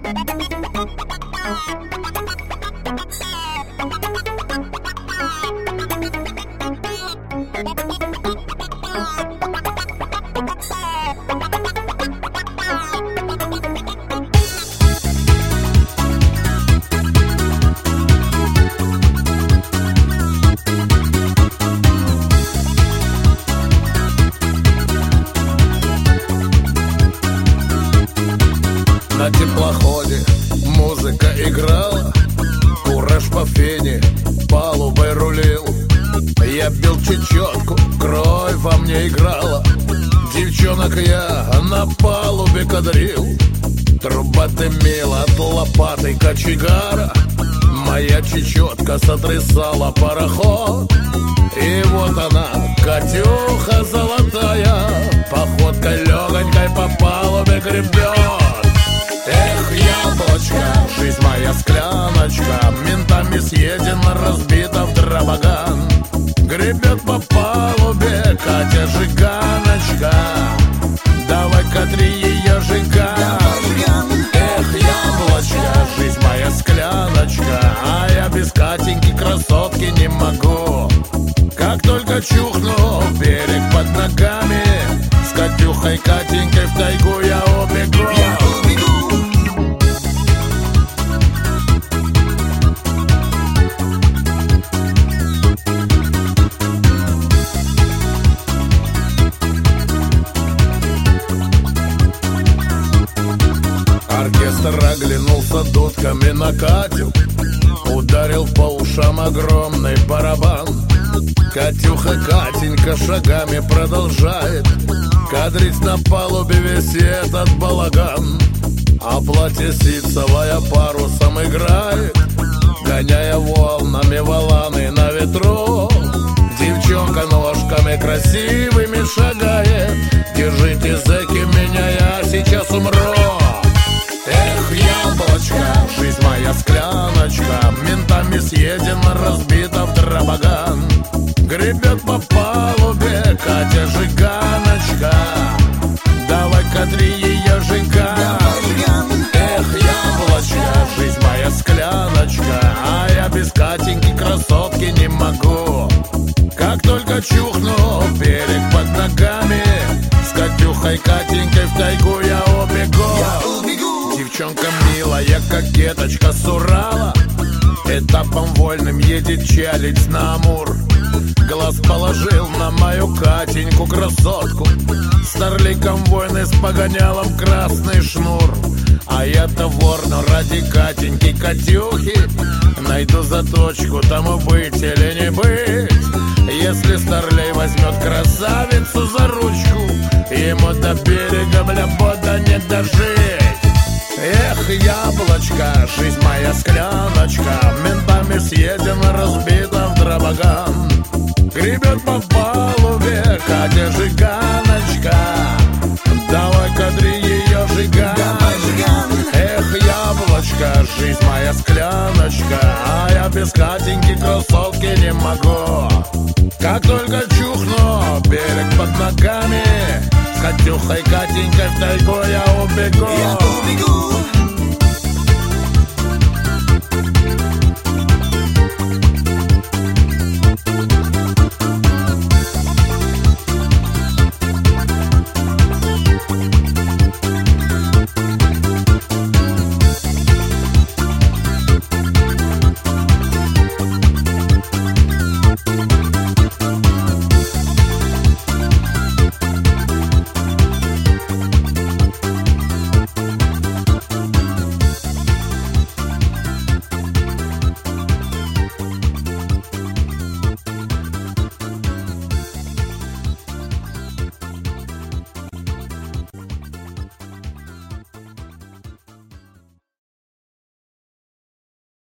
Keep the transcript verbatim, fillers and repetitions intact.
На теплоходе музыка играла, кураж по фене палубой рулил. Я бил чечетку, кровь во мне играла, девчонок я на палубе кадрил. Труба дымила от лопаты кочегара, моя чечетка сотрясала пароход. И вот она, Катюха золотая, походкой легонькой по палубе гребет. Эх, яблочко, жизнь моя скляночка, ментами съедена, разбита в дробоган. Гребет по палубе Катя Жиганочка, давай катри ее Жиган. Эх, яблочко, жизнь моя скляночка, а я без Катеньки красотки не могу. Как только чухну берег под ногами, с Катюхой Катенькой в тайгу я убегу. Оркестр оглянулся дудками на Катю, ударил по ушам огромный барабан. Катюха Катенька шагами продолжает кадрить на палубе весь этот балаган. А платье ситцевое парусом играет, гоняя волнами валаны на ветру. Девчонка ножками красивыми шагает, держите, зэки, меня, я сейчас умру. Эх, яблочко, жизнь моя скляночка, ментами съедена, разбита в дробоган. Гребет по палубе Катя Жиганочка, давай катри ее Жиган. Эх, яблочко, жизнь моя скляночка, а я без Катеньки красотки не могу. Как только чухну берег под ногами, с Катюхой Катенькой в тайгу я убегу. Девчонка милая, кокеточка с Урала, этапом вольным едет чалить на Амур. Глаз положил на мою Катеньку красотку, старлейком войны с погонялом красный шнур. А я-то вор, но ради Катеньки Катюхи найду заточку, тому быть или не быть. Если старлей возьмет красавицу за ручку, ему до берега, бля, бода не дожить. Эх, яблочко, жизнь моя скляночка, ментами съедена, разбита в дробоган. Гребет по палубе Катя Жиганочка, давай кадри ее Жиган. Эх, яблочко, жизнь моя скляночка, а я без Катеньки красотки не могу. Как только чухну берег под ногами, с Катюхой Катенькой в тайгу я убегу. Я убегу.